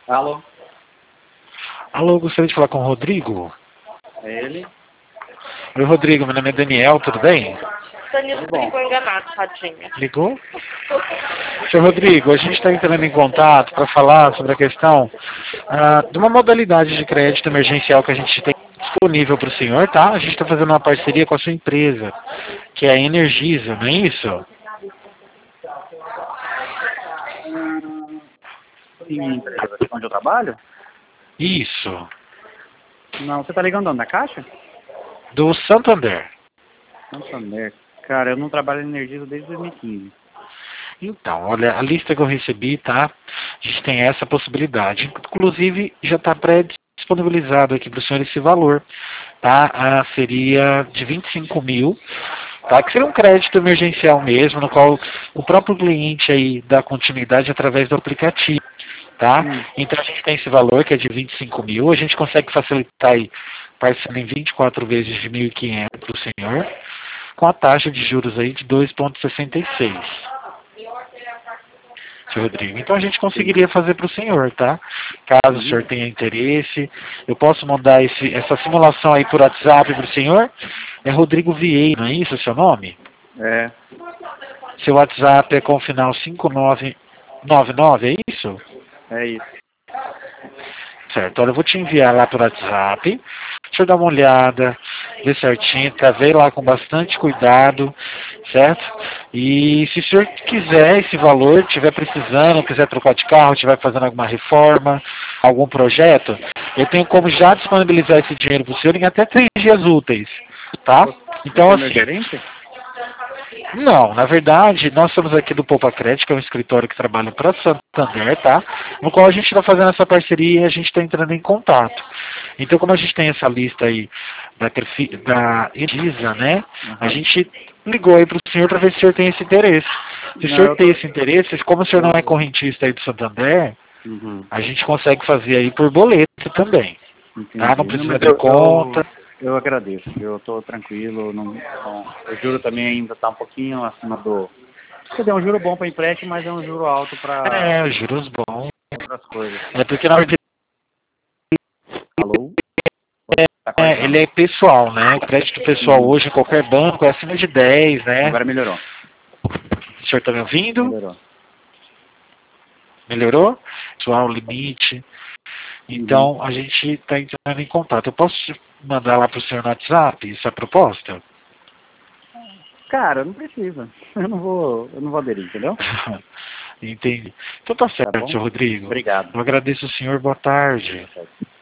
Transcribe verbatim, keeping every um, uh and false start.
Alô? Alô, gostaria de falar com o Rodrigo. É ele? Oi, Rodrigo, meu nome é Daniel, tudo bem? Danilo ficou enganado, tadinha. Ligou? Seu Rodrigo, a gente está entrando em contato para falar sobre a questão ah, de uma modalidade de crédito emergencial que a gente tem disponível para o senhor, tá? A gente está fazendo uma parceria com a sua empresa, que é a Energisa, não é isso? Sim, minha empresa, onde eu trabalho? Isso, Não, você tá ligando onde? Na Caixa? do Santander. Santander. Cara, eu não trabalho em Energisa desde dois mil e quinze. Então, olha, a lista que eu recebi, tá? A gente tem essa possibilidade. Inclusive, já está pré-disponibilizado aqui para o senhor esse valor, tá? Ah, seria de vinte e cinco mil, tá? Que seria um crédito emergencial mesmo, no qual o próprio cliente aí dá continuidade através do aplicativo, tá? Hum. Então, a gente tem esse valor, que é de vinte e cinco mil. A gente consegue facilitar aí, parcela em vinte e quatro vezes de mil e quinhentos para o senhor, com a taxa de juros aí de dois vírgula sessenta e seis. Seu Rodrigo. Então a gente conseguiria fazer para o senhor, tá? Caso o senhor tenha interesse, eu posso mandar esse, essa simulação aí por WhatsApp para o senhor. É Rodrigo Vieira, não é isso o seu nome? É, Seu WhatsApp é com o final cinco nove nove nove, é isso? é isso. Certo, olha, eu vou te enviar lá por WhatsApp. Deixa eu dar uma olhada, ver certinho, tá? Vê lá com bastante cuidado, certo? E se o senhor quiser esse valor, estiver precisando, quiser trocar de carro, estiver fazendo alguma reforma, algum projeto, eu tenho como já disponibilizar esse dinheiro para o senhor em até três dias úteis, tá? Então, Você é meu assim, gerente? não, na verdade, nós somos aqui do Poupa Crédito, que é um escritório que trabalha para Santander, tá? No qual a gente está fazendo essa parceria e a gente está entrando em contato. Então, como a gente tem essa lista aí da, Perfi- da Elisa, né? A gente ligou aí para o senhor para ver se o senhor tem esse interesse. Se o Não, senhor eu tem tô... esse interesse, como o senhor não é correntista aí do Santander, Uhum. a gente consegue fazer aí por boleto também, tá? Não Entendi. precisa mas ter eu, conta. eu, eu agradeço. Eu tô tranquilo. Não, não, o juro também ainda tá um pouquinho acima do... Quer dizer, é um juro bom para empréstimo, mas é um juro alto para É, juros bons. outras coisas. É porque na verdade Alô? Tá É, cortando. ele é pessoal, né? O crédito pessoal Uhum. hoje em qualquer banco é acima de dez, né? Agora melhorou. O senhor está me ouvindo? Melhorou. Melhorou? Pessoal, limite. Então, a gente está entrando em contato. Eu posso mandar lá para o senhor no WhatsApp essa proposta? Cara, não precisa. Eu não vou, eu não vou aderir, entendeu? Entendi. Então tá certo, Tá bom? senhor Rodrigo. Obrigado. Eu agradeço o senhor. Boa tarde.